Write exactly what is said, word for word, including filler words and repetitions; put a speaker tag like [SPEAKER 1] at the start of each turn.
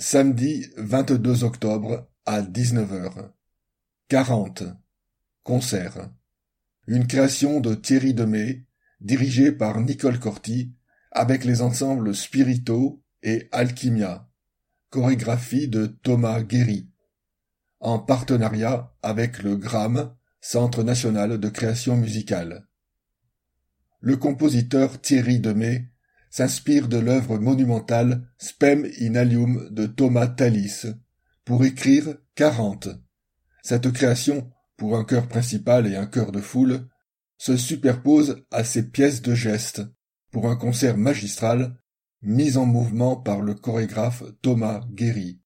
[SPEAKER 1] Samedi vingt-deux octobre à dix-neuf heures. quarante. Concert. Une création de Thierry Demey, dirigée par Nicole Corti, avec les ensembles Spirito et Alchimia. Chorégraphie de Thomas Guéry. En partenariat avec le Gramme, Centre national de création musicale. Le compositeur Thierry Demey s'inspire de l'œuvre monumentale Spem in alium de Thomas Tallis pour écrire quarante. Cette création, pour un chœur principal et un chœur de foule, se superpose à ces pièces de geste pour un concert magistral mis en mouvement par le chorégraphe Thomas Guéry.